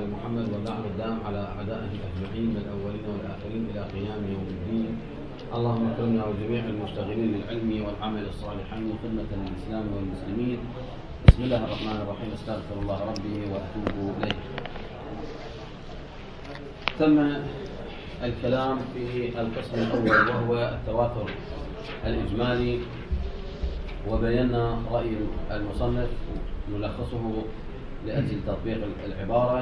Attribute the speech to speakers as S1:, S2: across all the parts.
S1: محمد واللعن الدام على أعدائه أجمعين من الأولين والآخرين إلى قيام يوم الدين. اللهم اكرمنا وجميع المشتغلين للعلم والعمل الصالحين خدمة للإسلام والمسلمين. بسم الله الرحمن الرحيم. استغفر الله ربي وأتوب إليه. تم الكلام في القسم الأول وهو التواتر الإجمالي، وبينا رأي المصنف نلخصه لأجل تطبيق العبارة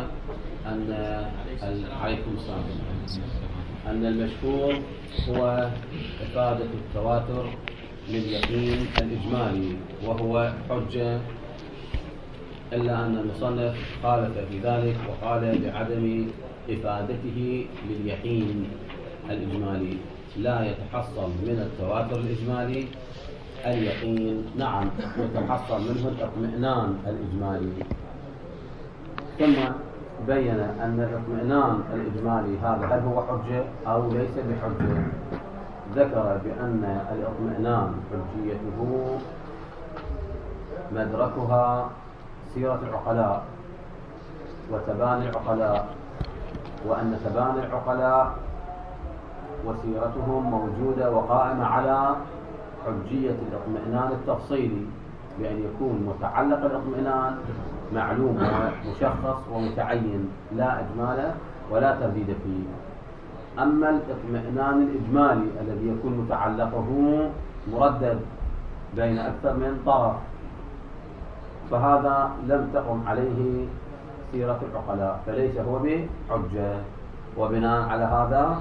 S1: أن المشهور هو إفادة التواتر لليقين الإجمالي وهو حجة، إلا أن المصنف خالف في ذلك وقال بعدم إفادته لليقين الإجمالي، لا يتحصل من التواتر الإجمالي اليقين، نعم يتحصل منه الاطمئنان الإجمالي. ثم بين أن الاطمئنان الإجمالي هذا هل هو حجة أو ليس بحجة. ذكر بأن الاطمئنان حجيته مدركها سيرة العقلاء وتباني العقلاء، وأن تباني العقلاء وسيرتهم موجودة وقائمة على حجية الاطمئنان التفصيلي، بأن يكون متعلق الاطمئنان معلوم ومشخص ومتعين، لا إجمال ولا ترديد فيه. أما الاطمئنان الإجمالي الذي يكون متعلقه مردد بين أكثر من طرف، فهذا لم تقم عليه سيرة العقلاء، فليس هو بحجة. وبناء على هذا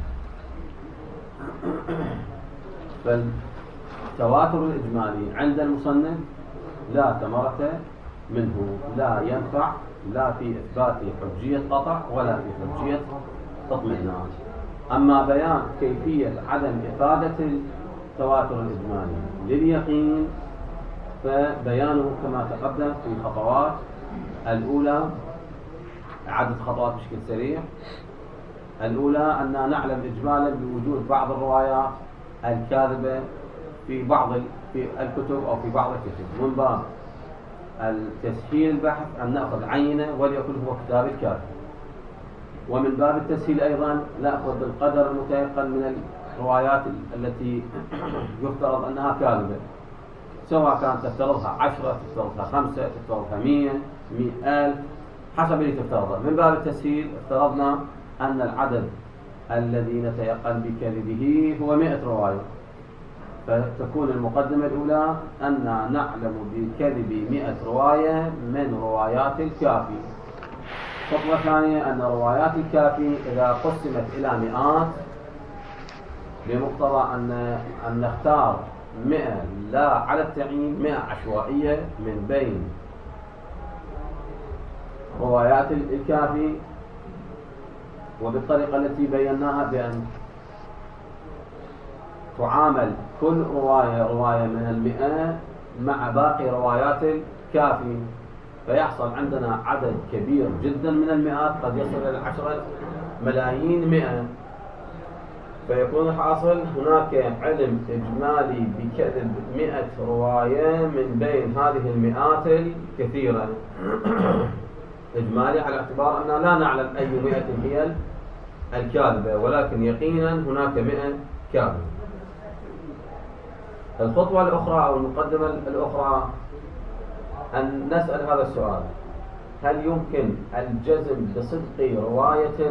S1: فالتواتر الإجمالي عند المصنف لا ثمرة منه، لا ينفع لا في إثبات حجية قطع ولا في حجية اطمئنان. أما بيان كيفية عدم إفادة التواتر الإجمالي لليقين فبيانه كما تقدم في خطوات. الأولى عدد خطوات بشكل سريع. الأولى أننا نعلم إجمالا بوجود بعض الروايات الكاذبة في الكتب أو في بعض الكتب، من باب التسهيل البحث أن نأخذ عينة وليكن هو كتاب الكاذب، ومن باب التسهيل أيضا نأخذ بالقدر المتيقن من الروايات التي يفترض أنها كاذبة، سواء كانت تفترضها 10 تفترضها 5 تفترضها 100 100,000 حسب اللي تفترضه. من باب التسهيل افترضنا أن العدد الذي نتيقن بكذبه هو 100 رواية، فتكون المقدمة الأولى أن نعلم بكذب 100 رواية من روايات الكافي. خطوة ثانية أن روايات الكافي إذا قسمت إلى مئات بمقتضى أن نختار 100 لا على التعيين، 100 عشوائية من بين روايات الكافي، وبالطريقة التي بيناها بأن تعامل كل رواية من 100 مع باقي روايات الكافي، فيحصل عندنا عدد كبير جدا من المئات قد يصل إلى 10 ملايين 100. فيكون حاصل هناك علم إجمالي بكذب 100 رواية من بين هذه المئات الكثيرة إجمالي، على اعتبار أننا لا نعلم أي 100 هي الكاذبة، ولكن يقينا هناك 100 كاذبة. الخطوة الأخرى أو المقدمة الأخرى أن نسأل هذا السؤال: هل يمكن الجزم بصدق رواية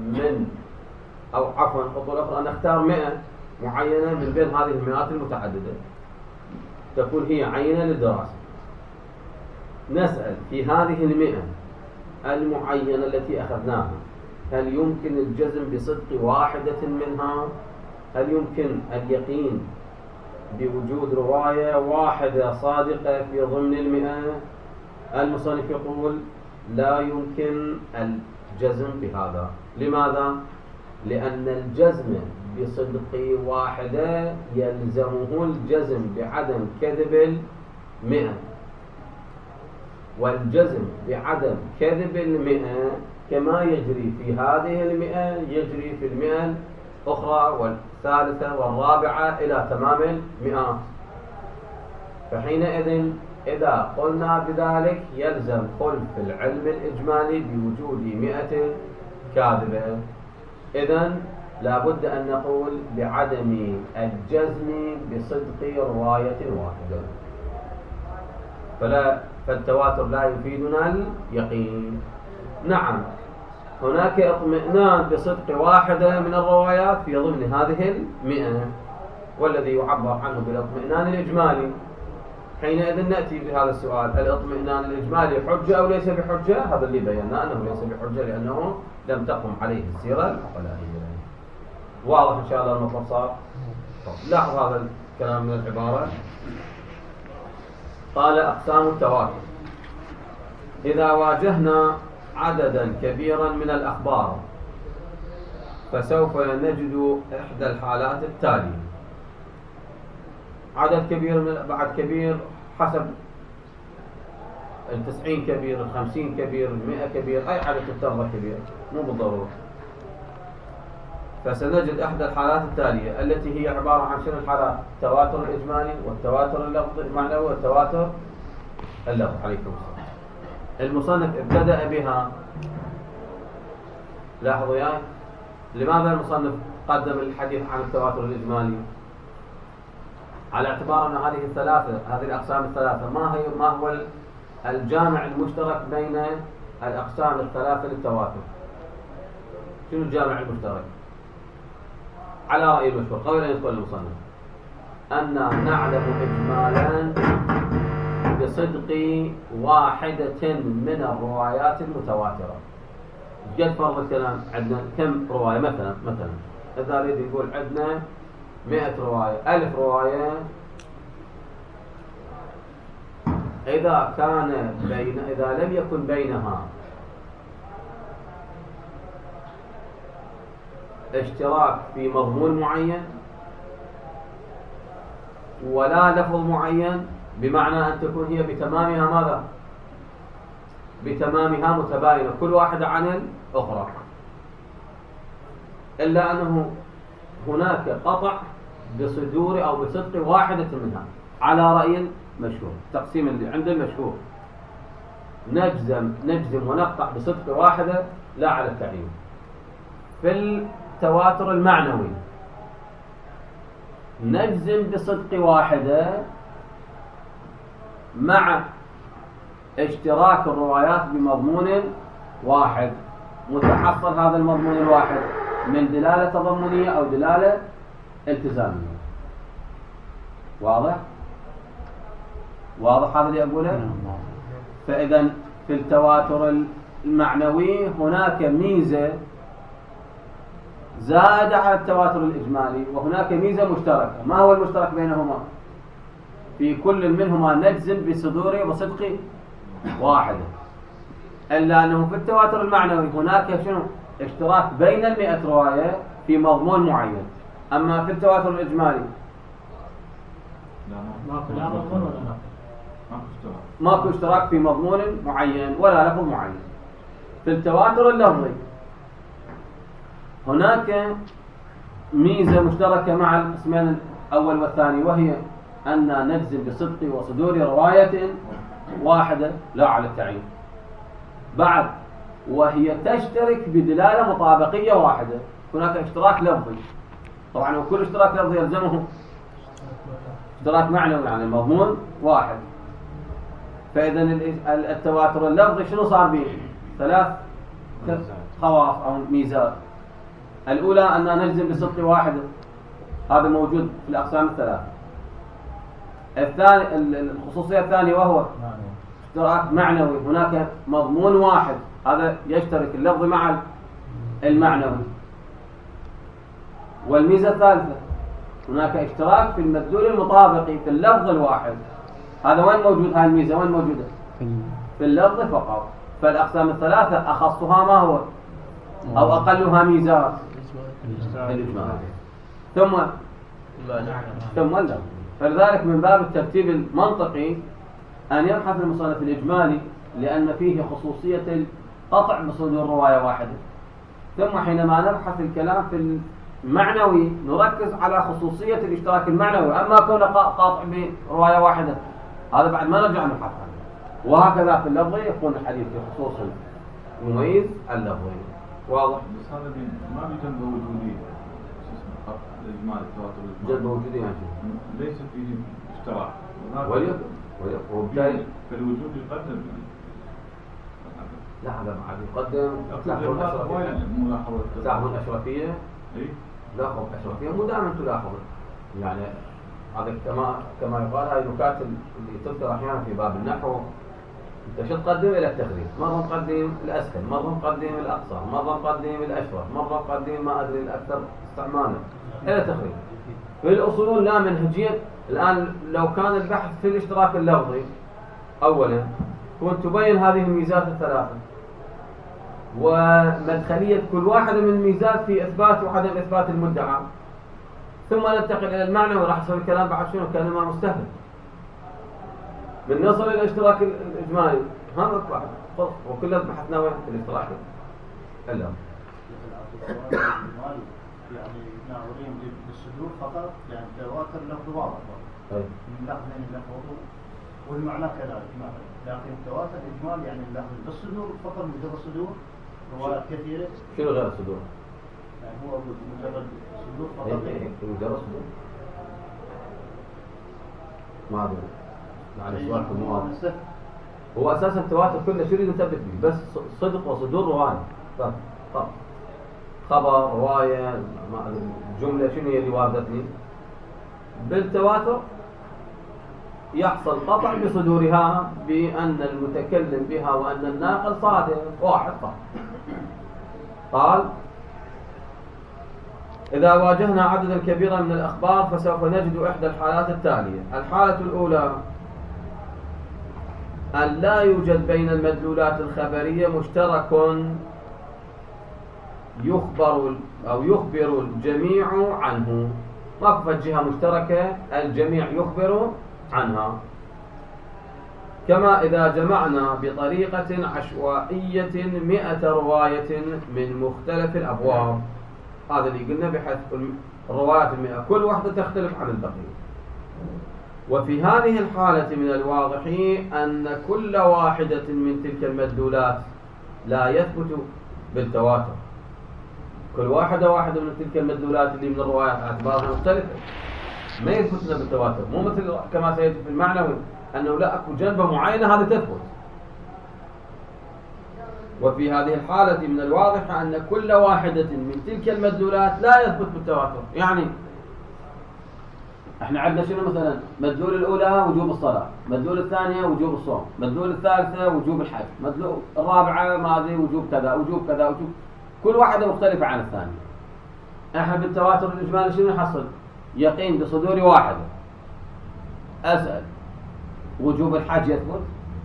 S1: الخطوة الأخرى أن نختار 100 معينة من بين هذه المئات المتعددة تكون هي عينة للدراسة. نسأل في هذه 100 المعينة التي أخذناها هل يمكن الجزم بصدق واحدة منها؟ هل يمكن اليقين بوجود رواية واحدة صادقة في ضمن 100؟ المصنف يقول لا يمكن الجزم بهذا. لماذا؟ لأن الجزم بصدق واحدة يلزمه الجزم بعدم كذب 100، والجزم بعدم كذب 100 كما يجري في هذه 100 يجري في 100 الأخرى والثالثة والرابعة إلى تمام 100. فحينئذ إذا قلنا بذلك يلزم خلف العلم الإجمالي بوجود 100 كاذبة. إذن لابد أن نقول بعدم الجزم بصدق رواية واحدة، فالتواتر لا يفيدنا اليقين. نعم، هناك اطمئنان بصدق واحدة من الروايات في ضمن هذه 100، والذي يعبر عنه بالاطمئنان الإجمالي. حينئذ نأتي بهذا السؤال: الاطمئنان الإجمالي حجة أو ليس بحجة؟ هذا اللي بينا أنه ليس بحجة لأنه لم تقم عليه السيرة العقلائية. واضح إن شاء الله المطلب صار؟ لاحظ هذا الكلام من العبارة. قال: أقسام التواتر: إذا واجهنا عددا كبيرا من الأخبار فسوف نجد إحدى الحالات التالية. عدد كبير من بعد كبير حسب 90 كبير، 50 كبير، 100 كبير، أي عدد تفترض كبير مو بالضرورة. فسنجد إحدى الحالات التالية التي هي عبارة عن شنو الحالات؟ التواتر الإجمالي والتواتر اللفظي المعنوي والتواتر اللفظي. عليكم السلام. المصنف ابتدأ بها. لاحظوا يا لماذا المصنف قدم الحديث عن التواتر الإجمالي؟ على اعتبار أن هذه الأقسام الثلاثة ما هو الجامع المشترك بين الأقسام الثلاثة للتواتر؟ شنو الجامع المشترك؟ على رأي المشهور قبل أن يدخل المصنف أن نعلم إجمالا بصدق واحدة من الروايات المتواترة. قد فرض الكلام عندنا كم رواية؟ مثلا إذا أريد يقول عندنا 100 رواية، 1000 رواية، إذا لم يكن بينها اشتراك في مضمون معين ولا لفظ معين، بمعنى أن تكون هي بتمامها ماذا؟ بتمامها متباينة كل واحدة عن الأخرى، إلا أنه هناك قطع بصدور أو بصدق واحدة منها على رأي المشهور. تقسيم اللي عند المشهور نجزم ونقطع بصدق واحدة لا على التعيين. في التواتر المعنوي نجزم بصدق واحدة مع اشتراك الروايات بمضمون واحد، متحصل هذا المضمون الواحد من دلالة تضمنية أو دلالة التزامية. واضح هذا اللي أقوله؟ فإذا في التواتر المعنوي هناك ميزة زاد على التواتر الإجمالي، وهناك ميزة مشتركة. ما هو المشترك بينهما؟ في كل منهما نجزم بصدور وصدق واحدة، إلا أنه في التواتر المعنوي هناك شنو؟ اشتراك بين 100 رواية في مضمون معين. أما في التواتر الإجمالي ماكو اشتراك في مضمون معين ولا لفظ معين. في التواتر اللفظي هناك ميزة مشتركة مع القسمين الأول والثاني، وهي أن نجزم بصدق وصدور رواية واحدة لا على التعيين. بعد وهي تشترك بدلالة مطابقية واحدة. هناك اشتراك لفظي طبعا، وكل اشتراك لفظي يلزمه اشتراك معنوي، يعني المضمون واحد. فإذا التواتر اللفظي شنو صار به؟ 3 خواص أو ميزات. الأولى أن نجزم بصدق واحدة، هذا موجود في الأقسام الثلاثة. الخصوصية الثانية وهو اشتراك معنوي، هناك مضمون واحد، هذا يشترك اللفظ مع المعنوي. والميزة الثالثة هناك اشتراك في المدلول المطابقي في اللفظ الواحد. هذا وين موجود؟ هاي الميزة وين موجودة؟ في اللفظ فقط. فالأقسام الثلاثة أخصها ما هو أو أقلها ميزات؟ الإجمال ثم اللفظ. فلذلك من باب الترتيب المنطقي أن يبحث المصنف الإجمالي، لأن فيه خصوصية القطع بصدور رواية واحدة. ثم حينما نبحث الكلام في المعنوي نركز على خصوصية الاشتراك المعنوي. أما كون قاطع برواية واحدة هذا بعد ما نرجع نبحث عنه. وهكذا في اللفظي يكون الحديث في خصوص المميز اللفظي. واضح؟
S2: بس هذا ما بجنبه وجودي الإجمال التواتر
S1: جنبه وجودي يعني
S2: ليس فيه اشتراك
S1: وبالتالي
S2: فالوجود يقدم.
S1: لا هذا بعد يقدم تلاحظ الأشرفية. لاحظ الأشرفية مو دائما تلاحظ يعني هذا كما يقال هاي النكات اللي تذكر أحيانا في باب النحو. أنت شو تقدم إلى التخريج، مرة نقدم الأسهل، مرة نقدم الأقصر، مرة نقدم الأشرف، مرة نقدم ما أدري الأكثر استعمالا إلى التخريج. في الأصول لا منهجية. الآن لو كان البحث في الاشتراك اللفظي أولا كنت تبين هذه الميزات الثلاثة ومدخلية كل واحدة من الميزات في إثبات وعدم إثبات المدعى، ثم ننتقل إلى المعنى وراح يصير الكلام بعد شنو كلمة مستهل. من نصل إلى الاشتراك الإجمالي هذا واحد وكلنا بحثنا وين في الاشتراك إلا
S3: يعني ناظرين بالصدور فقط يعني تواتر لفظ واضح من لفظين لفظ والمعنى كذلك لكن تواتر إجمال يعني اللفظ بالصدور فقط مجرد الصدور روايات كثيرة.
S1: شنو غير الصدور؟
S3: يعني هو مجرد صدور فقط
S1: مجرد صدور ما أدري يعني سؤالكم واضح. هو أساسا التواتر كله شو يريد نثبت به؟ بس صدق وصدور رواية طب خبر رواية ما أدري جملة شنو هي اللي واردتني بالتواتر يحصل قطع بصدورها بأن المتكلم بها وأن الناقل صادق واحد صح. قال إذا واجهنا عددا كبيرا من الأخبار فسوف نجد إحدى الحالات التالية. الحالة الأولى أن لا يوجد بين المدلولات الخبرية مشترك يخبر الجميع عنه. ماكو جهة مشتركة الجميع يخبر عنها. كما إذا جمعنا بطريقة عشوائية 100 رواية من مختلف الأبواب. هذا اللي قلنا بحيث الروايات 100 كل واحدة تختلف عن البقية. وفي هذه الحالة من الواضح أن كل واحدة من تلك المدلولات لا يثبت بالتواتر. كل واحدة من تلك المدلولات اللي من الروايات اعتبارها مختلفة ما يثبتنا بالتواتر. مو مثل كما سيأتي في المعنوي أنه لا أكو جنبة معينة هذا تثبت. وفي هذه الحالة من الواضح أن كل واحدة من تلك المدلولات لا يثبت بالتواتر. يعني احنا عندنا شنو مثلا مدلول الأولى وجوب الصلاة، مدلول الثانية وجوب الصوم، مدلول الثالثة وجوب الحج، مدلول الرابعة ما أدري وجوب كذا وجوب كذا وجوب، كل واحدة مختلفة عن الثانية. احنا بالتواتر الإجمالي شنو نحصل؟ يقين بصدور واحدة. أسأل وجوب الحج يثبت؟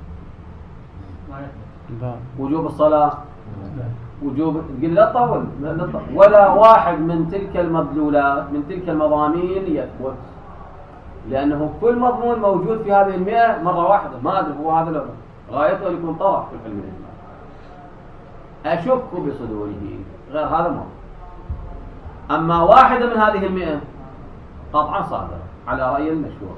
S1: وجوب الصلاة وجوب لا تطول ولا واحد من تلك المدلولات من تلك المضامين يثبت، لأنه كل مضمون موجود في هذه 100 مرة واحدة. ما أدري هو هذا لو غايته يكون طرف في العلم الإجمالي أشك بصدوره غير هذا الموضوع. أما واحدة من هذه 100 قطعا صادرة على رأي المشهور.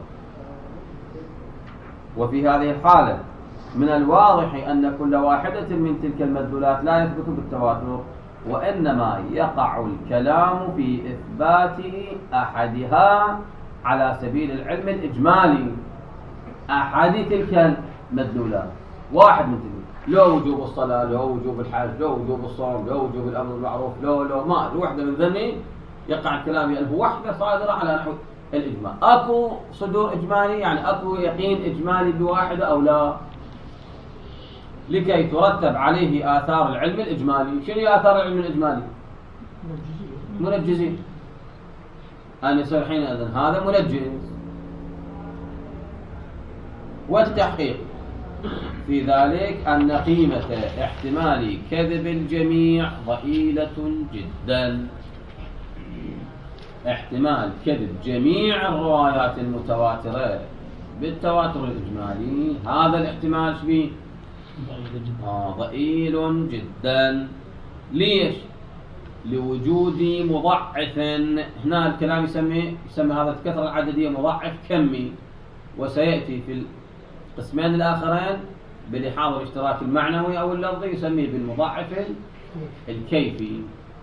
S1: وفي هذه الحالة من الواضح أن كل واحدة من تلك المدلولات لا يثبت بالتواتر، وإنما يقع الكلام في إثبات أحدها على سبيل العلم الإجمالي. أحد تلك المدلولات واحد من تلك، لو وجوب الصلاة، لو وجوب الحج، لو وجوب الصوم، لو وجوب الأمر بالمعروف، لو ما واحدة من ذني يقع الكلام يعني واحدة صادرة على نحو الإجمال. أكو صدور إجمالي يعني أكو يقين إجمالي بواحدة أو لا، لكي ترتب عليه آثار العلم الإجمالي. شنو آثار العلم الإجمالي؟ منجزين. أن يصير حينئذ هذا منجز. والتحقيق في ذلك أن قيمة احتمال كذب الجميع ضئيلة جدا. احتمال كذب جميع الروايات المتواترة بالتواتر الإجمالي هذا الاحتمال شبيه ضئيل جدا. ليش؟ لوجود مضعف. هنا الكلام يسمي هذا الكثرة العددية مضعف كمي، وسيأتي في القسمين الآخرين بلحاظ الاشتراك المعنوي أو اللفظي يسميه بالمضاعف الكيفي،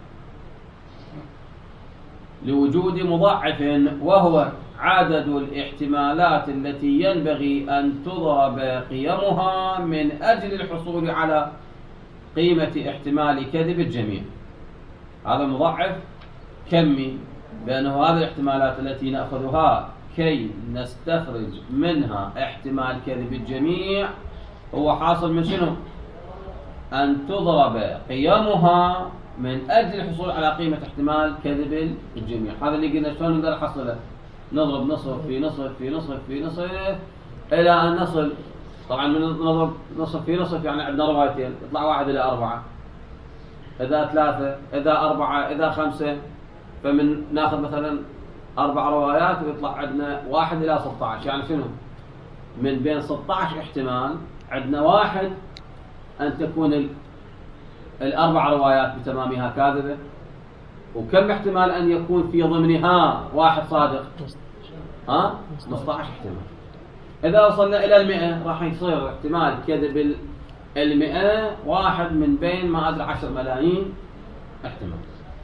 S1: لوجود مضاعف وهو عدد الاحتمالات التي ينبغي أن تضرب قيمها من أجل الحصول على قيمة احتمال كذب الجميع. هذا مضاعف كمي، بأنه هذه الاحتمالات التي نأخذها كي نستخرج منها احتمال كذب الجميع هو حاصل من شنو؟ أن تضرب قيمها من أجل الحصول على قيمة احتمال كذب الجميع. هذا اللي قلنا شلون نقدر نحصله؟ نضرب نصف في نصف في نصف في نصف إلى أن نصل. طبعا من نضرب نصف في نصف يعني عندنا روايتين، يطلع 1 إلى 4، إذا 3 إذا 4 إذا 5، فمن ناخذ مثلا 4 روايات ويطلع عندنا 1 إلى 16. يعني شنو؟ من بين 16 احتمال عندنا 1 أن تكون ال4 روايات بتمامها كاذبة، وكم احتمال أن يكون في ضمنها 1 صادق؟ 15 احتمال. إذا وصلنا إلى 100 راح يصير احتمال كذب 100 1 من بين ما أدري 10 ملايين احتمال.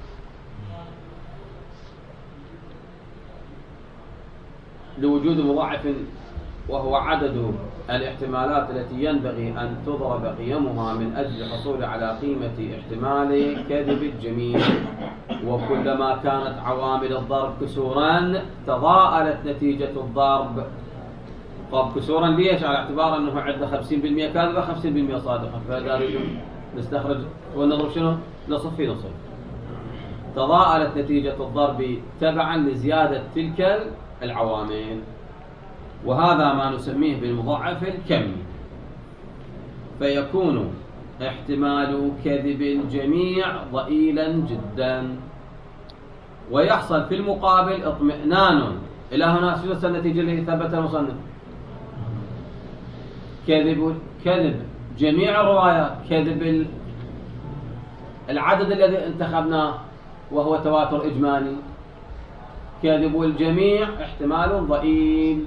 S1: لوجود مضاعف وهو عدد الاحتمالات التي ينبغي أن تضرب قيمها من أجل الحصول على قيمة احتمال كذب الجميع. وكلما كانت عوامل الضرب كسورا تضاءلت نتيجة الضرب. طب كسورا ليش؟ على اعتبار أنه عندنا 50% كاذبة 50% صادقة، فهذا نستخرج ونضرب شنو؟ نصف في نصف. تضاءلت نتيجة الضرب تبعا لزيادة تلك العوامل، وهذا ما نسميه بالمضاعف الكمي. فيكون احتمال كذب الجميع ضئيلا جدا، ويحصل في المقابل اطمئنان. إلى هنا شو النتيجة اللي ثبتها المصنف؟ كذب جميع الروايات، كذب العدد الذي انتخبناه وهو تواتر إجمالي، كذب الجميع احتمال ضئيل.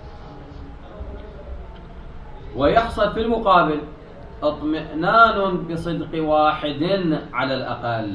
S1: ويحصل في المقابل اطمئنان بصدق 1 على الأقل.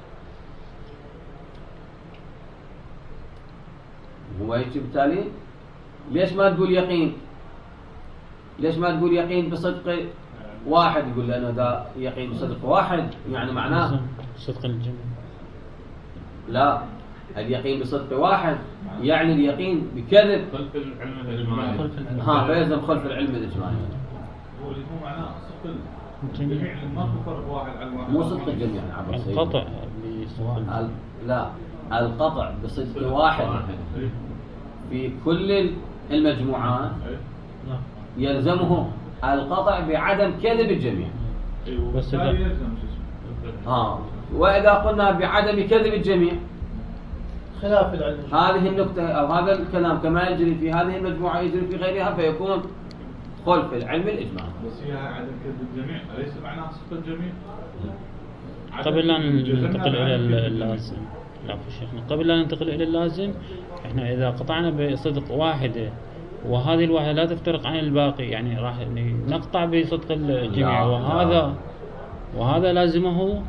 S1: هو يجي بالتالي ليش ما تقول يقين؟ ليش ما تقول يقين بصدق 1؟ يقول لأنه ذا يقين بصدق 1 يعني معناه
S4: صدق الجميع.
S1: لا، اليقين بصدق 1 يعني اليقين بكذب
S2: خلف العلم الإجمالي.
S1: فيلزم خلف العلم الإجمالي.
S2: هو اللي هو معناه صدق الجميع، ما تفرق 1 على 1.
S1: مو صدق الجميع،
S4: القطع
S1: لا، القطع بصدق 1 في كل المجموعات يلزمه القطع بعدم كذب الجميع.
S2: بس يلزم
S1: وإذا قلنا بعدم كذب الجميع
S3: خلاف العلم،
S1: هذه النقطة أو هذا الكلام كما يجري في هذه المجموعة يجري في غيرها، فيكون خلف العلم الإجمالي.
S2: بس هي عدم كذب الجميع أليس معناه صدق الجميع؟
S4: قبل لا ننتقل إلى اللازم، لا شيخنا، قبل لا ننتقل إلى اللازم، إحنا إذا قطعنا بصدق 1 وهذه الواحدة لا تفترق عن الباقي، يعني راح نقطع بصدق الجميع، وهذا لازمه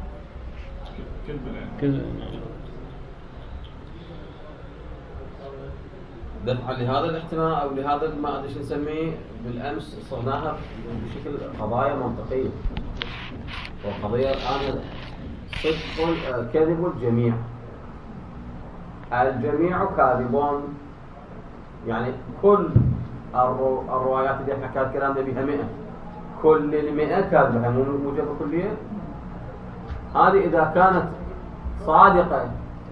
S4: كذب.
S1: دفعا لهذا الاحتمال أو لهذا ما أدري شو نسميه بالأمس، صرناها بشكل قضايا منطقية. والقضية الآن صدق كذب الجميع، الجميع كاذبون، يعني كل الروايات اللي احنا كان كلامنا بها 100 كل 100 كاذبة، مو موجبة كلية. هذه إذا كانت صادقة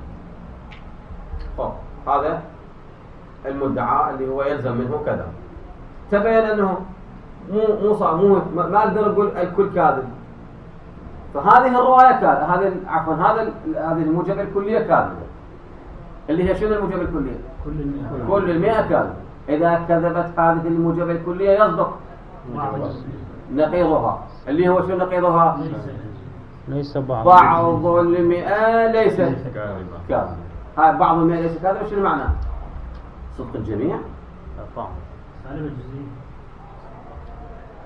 S1: هذا المدعى اللي هو يلزم منه كذا. تبين أنه مو ما أقدر أقول الكل كاذب، فهذه الرواية كاذبة، هذه الموجبة الكلية كاذبة، اللي هي شنو الموجبة الكلية؟ كل 100 كاذب. إذا كذبت هذه الموجبة الكلية يصدق نقيضها، اللي هو شنو نقيضها؟
S4: ليس
S1: بعض 100 ليس كاذب. هاي بعض 100 ليس كاذب، شنو معناه؟ صدق الجميع؟
S3: سالب الجزئي.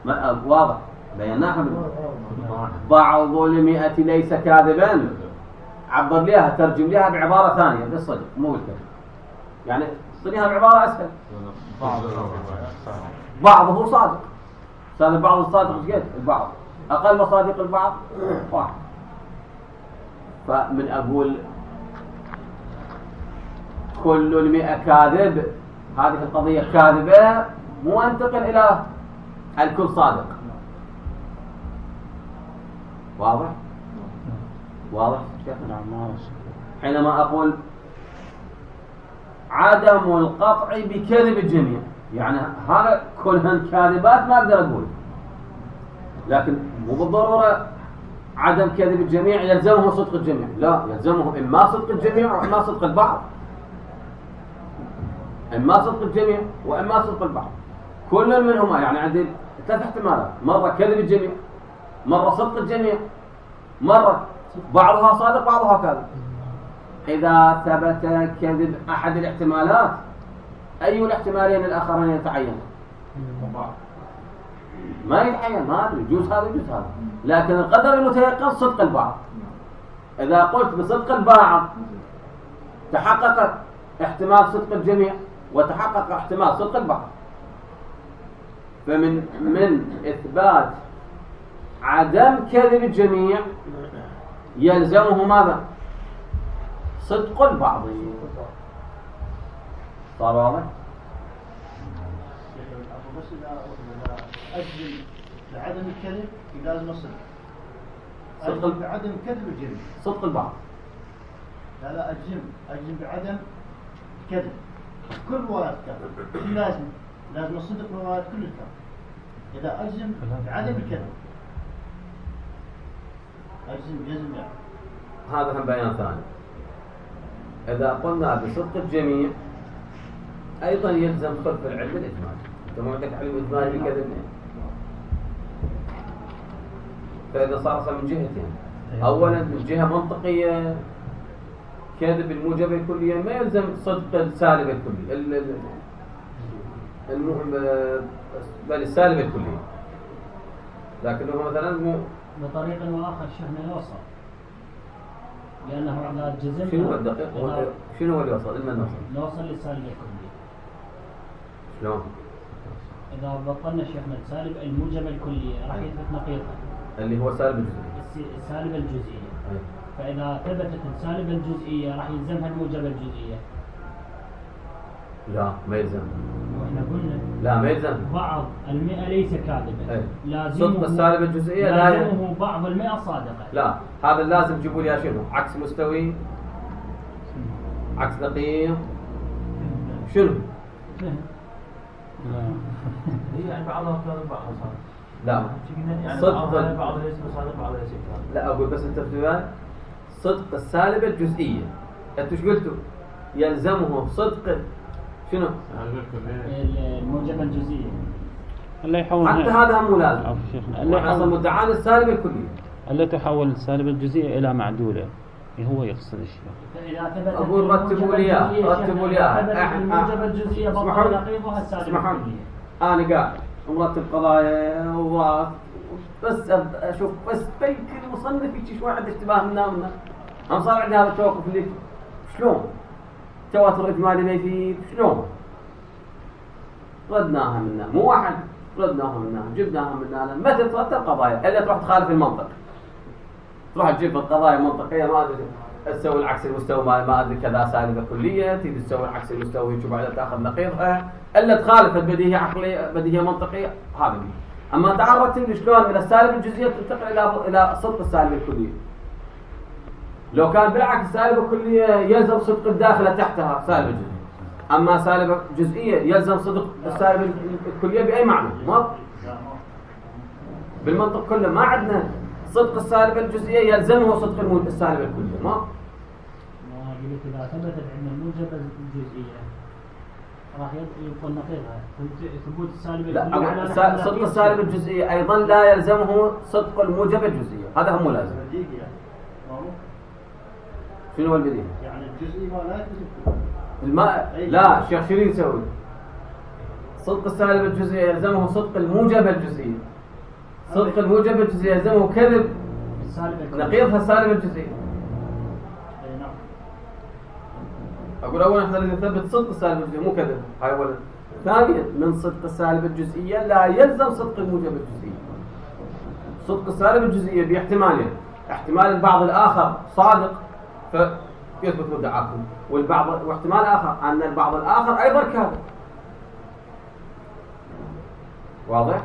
S1: واضح بيناها بعض 100 ليس كاذبا، عبر ليها ترجم ليها بعبارة ثانية بالصدق مو بالكذب، يعني صنيها بعبارة أسهل. بعضه صادق، صار البعض الصادق قد البعض، أقل مصادق البعض واحد. فمن أقول كل 100 كاذب، هذه القضية كاذبة، مو أنتقل إلى الكل صادق. واضح؟ واضح؟ حينما أقول عدم القطع بكذب الجميع، يعني هذا كلهن كاذبات ما أقدر أقول، لكن مو بالضرورة عدم كذب الجميع يلزمه صدق الجميع، لا، يلزمه إما صدق الجميع وإما صدق البعض، إما صدق الجميع وإما صدق البعض، كل منهما. يعني عندي 3 احتمالات، مرة كذب الجميع، مرة صدق الجميع، مرة بعضها صادق بعضها كاذب. إذا ثبت كذب أحد الاحتمالات، أي الاحتمالين الآخرين يتعين؟ ما يتعين، ما أدري، يجوز هذا يجوز هذا، لكن القدر المتيقن صدق البعض. إذا قلت بصدق البعض تحقق احتمال صدق الجميع وتحقق احتمال صدق البعض. فمن إثبات عدم كذب الجميع يلزمه ماذا؟ صدق البعض. صار واضح؟
S3: بس إذا أجزم بعدم الكذب لازم الصدق. أجزم بعدم كذب الجميع.
S1: صدق البعض.
S3: لا أجزم بعدم كذب كل روايات كذب، لازم الصدق روايات كل الكذب. إذا أجزم بعدم الكذب أجزم جزم يعني.
S1: هذا هم بيان ثاني. إذا قلنا بصدق الجميع أيضا يلزم خلف العلم الإجمالي. أنت ما عندك علم إجمالي بكذب، فإذا صار من جهتين، أولا من جهة منطقية كذب الموجب الكلية ما يلزم صدق السالب الكلي، بل السالب الكلي، لكنه مثلا
S5: بطريق وآخر شيخنا يوصل، لأنه على الجزم.
S1: شنو الدقيق؟ شنو هو اللي يوصل؟ لمن
S5: نوصل للسالب الكلي.
S1: شلون؟
S5: إذا بطلنا شيخنا السالب الموجب الكلية راح يثبت نقيضها
S1: اللي هو سالب الجزئية.
S5: السالب الجزئية. فإذا ثبتت السالب الجزئية راح يلزمها الموجب الجزئية.
S1: لا ما يلزم.
S5: وإحنا قلنا
S1: لا ما يلزم.
S5: بعض 100 ليس كاذبا.
S1: صدق السالب الجزئية
S5: لازمه بعض 100 صادقة.
S1: لا، هذا لازم تجيبوا لي شنو؟ عكس مستوي، عكس دقيق، شنو؟
S6: هي يعني بعضها كاذب بعضها صادق.
S1: لا
S6: يعني
S1: صدق
S6: بعضها ليس صادق بعضها ليس كاذب.
S1: لا أقول بس أنت بتقول صدق السالب الجزئية، أنت ايش قلتوا؟ يلزمه صدق شنو؟
S5: الموجب الجزئية.
S4: اللي يحول
S1: حتى هذا مو لازم.
S4: اللي
S1: حصل مدعاة السالب الكلي.
S4: اللي تحول السالب الجزئية إلى معدولة هو يقصد الشيء.
S5: فإذا ثبت
S1: أقول رتبوا لي
S5: الموجب الجزئية بطل نقيضها السالب الكلية.
S1: أنا قاعد مرتب قضايا وراث، بس أشوف بس بيك المصنف يجي شوي عند اشتباه منا هم صار عندنا هذا التوقف اللي شلون تواتر إجمالي ما يفيد شلون ردناها منا مو واحد ردناها منا جبناها منا متى ترتب قضايا إلا تروح تخالف المنطق، تروح تجيب القضايا منطقية ما أدري تسوي العكس المستوى ما أدري كذا سالبة كلية، تيجي تسوي العكس المستوى وبعدين تأخذ نقيضها إلا تخالف البديهية عقلية بديهية منطقية هذا دي. أما تعرفت شلون من السالب الجزئية تنتقل إلى صدق السالب الكلية. لو كان بالعكس السالب الكلية يلزم صدق الداخلة تحتها سالب الجزئية، أما سالب جزئية يلزم صدق السالب الكلية بأي معنى؟ ما بالمنطق كله ما عندنا صدق السالب الجزئية يلزمه صدق السالب الكلية ما
S5: قلت إذا ثبتت عند الموجب الجزئية راح يبقى نقيضها ثبوت السالب الكلية.
S1: لا صدق السالب الجزئية أيضا لا يلزمه صدق الموجب الجزئية، هذا هم لازم. شنو هو البديهي؟
S3: يعني الجزئي ما لا يثبت
S1: لا شيخ شنو يسوي؟ صدق السالب الجزئية يلزمه صدق الموجب الجزئية، صدق الموجب الجزئي يلزمه كذب نقيضها السالب الجزئي.
S3: اي نعم.
S1: اقول اولا احنا نثبت صدق السالب الجزئي مو كذب، هاي اولا. ثانيا من صدق السالب الجزئيه لا يلزم صدق الموجب الجزئي. صدق السالب الجزئيه باحتمالين، احتمال البعض الاخر صادق فيثبت مدعاكم، واحتمال اخر ان البعض الاخر ايضا كاذب. واضح؟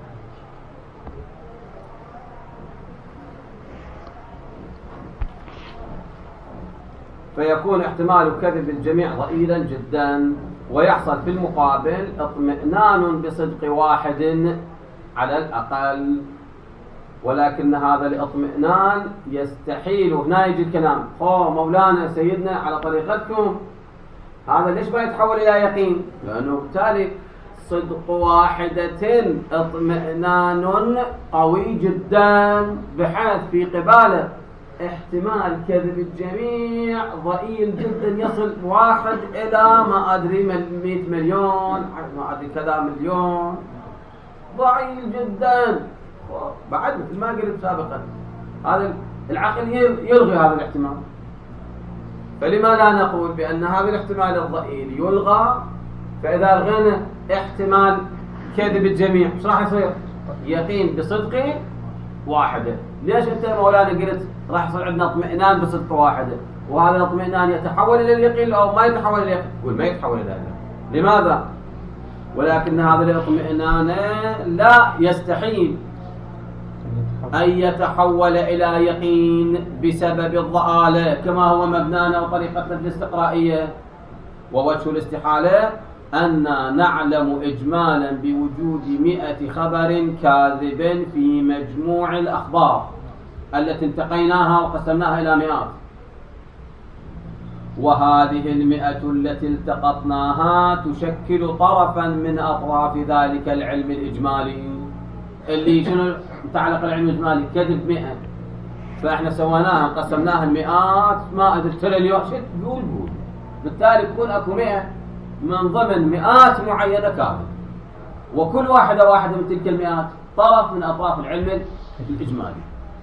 S1: فيكون احتمال كذب الجميع ضئيلا جدا، ويحصل في المقابل اطمئنان بصدق واحد على الأقل، ولكن هذا الاطمئنان يستحيل. هنا يجي الكلام مولانا سيدنا على طريقتكم هذا ليش ما يتحول إلى يقين؟ لأنه بالتالي صدق واحدة اطمئنان قوي جدا بحيث في قباله احتمال كذب الجميع ضئيل جدا، يصل واحد إلى ما أدري 100 مليون، ما أدري كذا مليون، ضئيل جدا. بعد مثل ما قلت سابقا هذا العقل يلغي هذا الاحتمال. فلما لا نقول بأن هذا الاحتمال الضئيل يلغى؟ فإذا ألغينا احتمال كذب الجميع ايش راح يصير؟ يقين بصدق واحدة. ليش أنت مولانا قلت راح يصير عندنا اطمئنان بصدق واحدة، وهذا الاطمئنان يتحول إلى اليقين أو ما يتحول إلى اليقين؟ قول ما يتحول إلى اليقين. لماذا؟ ولكن هذا الاطمئنان لا يستحيل أن يتحول إلى يقين بسبب الضآلة كما هو مبنانا وطريقتنا الاستقرائية. ووجه الاستحالة أن نعلم إجمالا بوجود 100 خبر كاذب في مجموع الأخبار التي انتقيناها وقسمناها إلى 100، وهذه 100 التي التقطناها تشكل طرفا من أطراف ذلك العلم الإجمالي اللي شنو متعلق العلم الإجمالي كذب 100. فإحنا سويناها قسمناها المئات ما أدري تريليون شيء قول. بالتالي يكون أكو 100 من ضمن مئات معينة كاذب، وكل واحدة من تلك المئات طرف من أطراف العلم الإجمالي.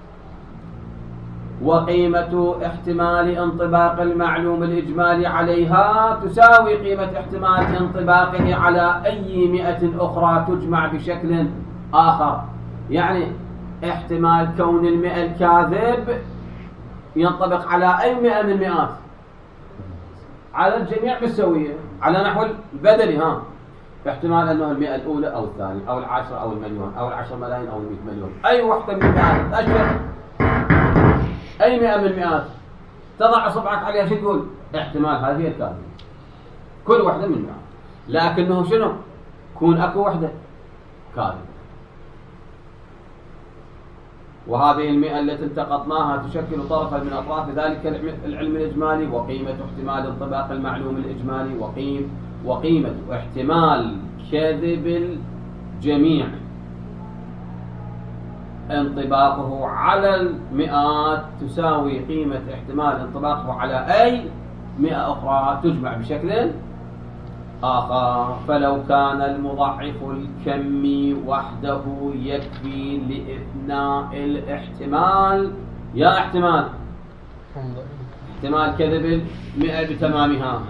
S1: وقيمة احتمال انطباق المعلوم الإجمالي عليها تساوي قيمة احتمال انطباقه على أي 100 أخرى تجمع بشكل آخر. يعني احتمال كون 100 الكاذب ينطبق على أي 100 من المئات على الجميع بالسوية على نحو البدلي. احتمال أنه 100 الأولى أو الثانية أو 10 أو المليون أو 10 ملايين أو 100 مليون، أي وحدة من المئات أشهر أي 100 من المئات تضع صبعك عليها شو تقول؟ احتمال هذه الكاذبة كل وحدة من المئات. لكنه شنو؟ كون أكو وحدة كاذبة. وهذه 100 التي التقطناها تشكل طرفا من أطراف ذلك العلم الإجمالي. وقيمة احتمال انطباق المعلوم الإجمالي وقيمة احتمال كذب الجميع انطباقه على المئات تساوي قيمة احتمال انطباقه على أي 100 أخرى تجمع بشكل آخر. فلو كان المضاعف الكمي وحده يكفي لإثناء الاحتمال، يا احتمال كذب 100 بتمامها،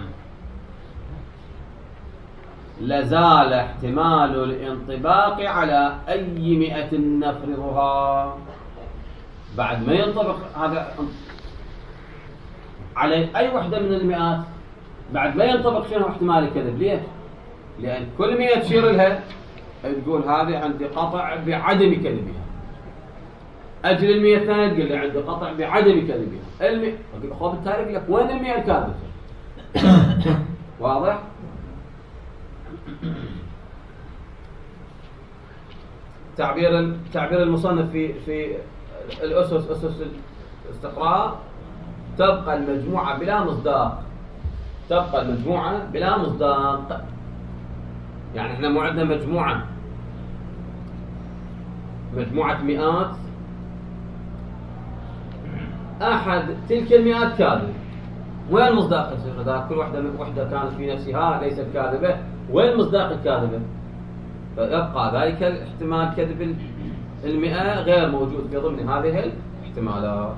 S1: لزال احتمال الانطباق على أي 100 نفرضها. بعد ما ينطبق هذا على أي وحدة من المئات، بعد ما ينطبق شنو احتمال الكذب. ليش؟ لأن كل 100 تشير لها تقول هذه عندي قطع بعدم كذبها. أجل 100 الثانية تقول لي عندي قطع بعدم كذبها. خذ التاريخ لك وين 100 الكاذبة. واضح؟ تعبير المصنف في أسس الاستقراء: تبقى المجموعة بلا مصداق. يعني احنا مو عندنا مجموعة مئات، أحد تلك المئات كاذب. وين مصداق الصفة؟ كل وحدة كانت في نفسها ليست كاذبة، وين مصداق الكاذبة؟ فيبقى ذلك الاحتمال كذب 100 غير موجود في ضمن هذه الاحتمالات.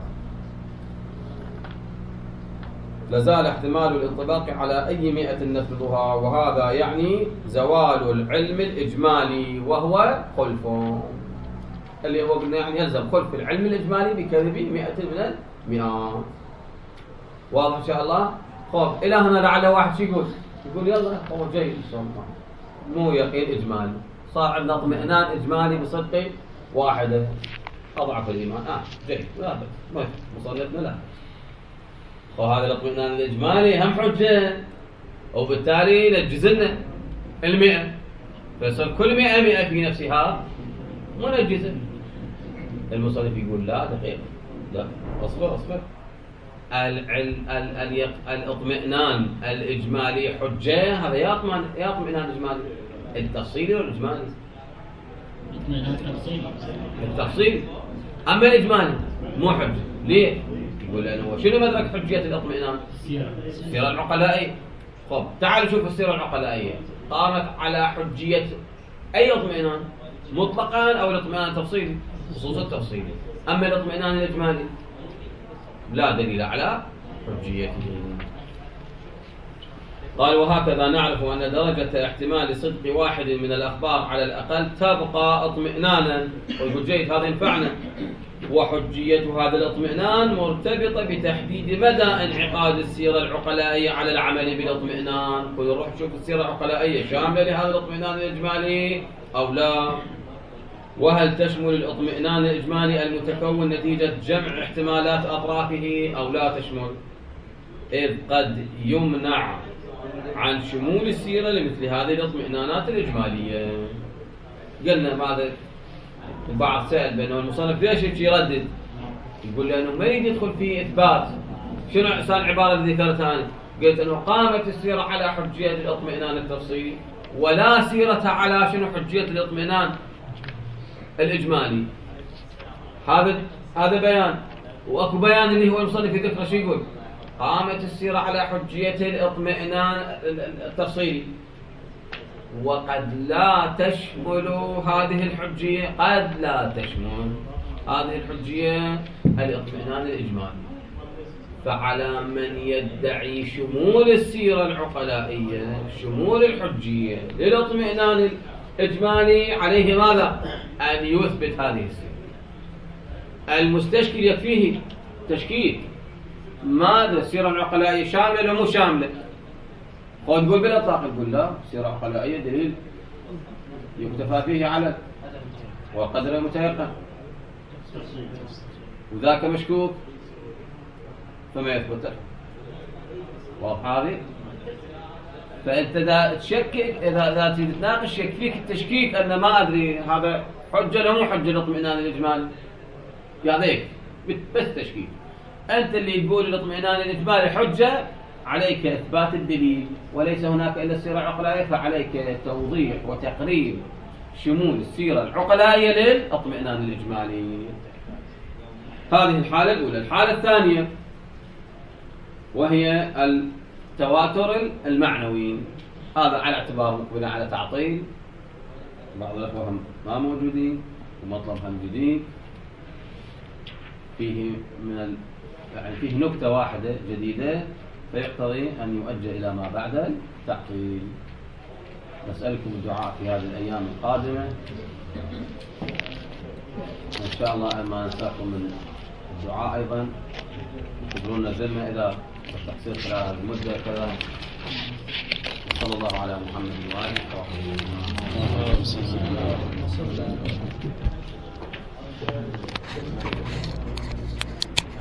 S1: لازال احتمال الانطباق على أي 100 نفرضها، وهذا يعني زوال العلم الإجمالي وهو خلف، اللي هو قلنا يعني يلزم خلف العلم الإجمالي بكذب 100 من المئات. واضح إن شاء الله؟ خب إلى هنا لعل واحد شو يقول يلا هو جيد إن شاء الله، مو يقين إجمالي، صار عندنا اطمئنان إجمالي بصدق واحدة، أضعف الإيمان. جيد، لا بس مصنفنا لا، وهذا الاطمئنان الإجمالي هم حجة، وبالتالي نجزلنا 100، فيصير كل 100 في نفسها منجزة. المصنف يقول لا دقيقة، لا اصبر الاطمئنان الإجمالي حجة، هذا يا اطمئنان إجمالي التفصيلي والإجمالي التفصيل، أما الإجمالي مو حجة. ليه؟ يقول لأنه شنو مدرك حجية الاطمئنان؟ السيرة العقلائية. خب تعالوا شوفوا السيرة العقلائية قامت على حجية أي اطمئنان، مطلقا أو الاطمئنان التفصيلي؟ خصوص التفصيلي. أما الاطمئنان الإجمالي لا دليل على حجيته. قال وهكذا نعرف أن درجة احتمال صدق واحد من الأخبار على الأقل تبقى اطمئنانا، ويقول جيد هذا ينفعنا، وحجية هذا الاطمئنان مرتبطة بتحديد مدى انعقاد السيرة العقلائية على العمل بالاطمئنان. روح شوف السيرة العقلائية شاملة لهذا الاطمئنان الإجمالي أو لا، وهل تشمل الاطمئنان الإجمالي المتكون نتيجة جمع احتمالات أطرافه أو لا تشمل، إذ قد يمنع عن شمول السيرة لمثل هذه الاطمئنانات الإجمالية. قلنا ماذا؟ وبعض سأل بأنه المصنف ليش يردد؟ يقول لأنه ما يريد يدخل في إثبات. شنو أحسن عبارة اللي ذكرتها أنا؟ قلت أنه قامت السيرة على حجية الاطمئنان التفصيلي، ولا سيرة على شنو حجية الاطمئنان الإجمالي. هذا بيان، وأكو بيان اللي هو المصنف يذكره شو يقول؟ قامت السيرة على حجية الاطمئنان التفصيلي، وقد لا تشمل هذه الحجية، قد لا تشمل هذه الحجية الاطمئنان الإجمالي. فعلى من يدعي شمول السيرة العقلائية، شمول الحجية للاطمئنان الإجمالي، عليه ماذا؟ أن يثبت هذه السيرة. المستشكل يكفيه تشكيل ماذا السيرة العقلائية شاملة ومو شاملة. خذ نقول بالإطلاق، نقول لا، السيرة العقلائية دليل يكتفى فيه على وقدر متيقن، وذاك مشكوك فما يثبت. واضح هذه؟ فأنت إذا تشكك، إذا تناقش يكفيك التشكيك أن ما أدري هذا حجة لو مو حجة الاطمئنان الإجمالي، يعطيك بس تشكيك. أنت اللي تقول الاطمئنان الإجمالي حجة، عليك إثبات الدليل، وليس هناك إلا السيرة العقلائية، فعليك توضيح وتقرير شمول السيرة العقلائية للاطمئنان الإجمالي. هذه الحالة الأولى. الحالة الثانية وهي التواتر المعنوي، هذا على اعتبار مقبلة على تعطيل، بعض الأخوة هم ما موجودين ومطلبهم جديد، فيه يعني فيه نكتة واحدة جديدة فيقتضي أن يؤجل إلى ما بعد التعطيل. نسألكم الدعاء في هذه الأيام القادمة، إن شاء الله ما ننساكم من الدعاء أيضا، تقولون الذمة إذا التقصير خلال هذه المدة كذا. صلى الله على محمد وآله وصحبه.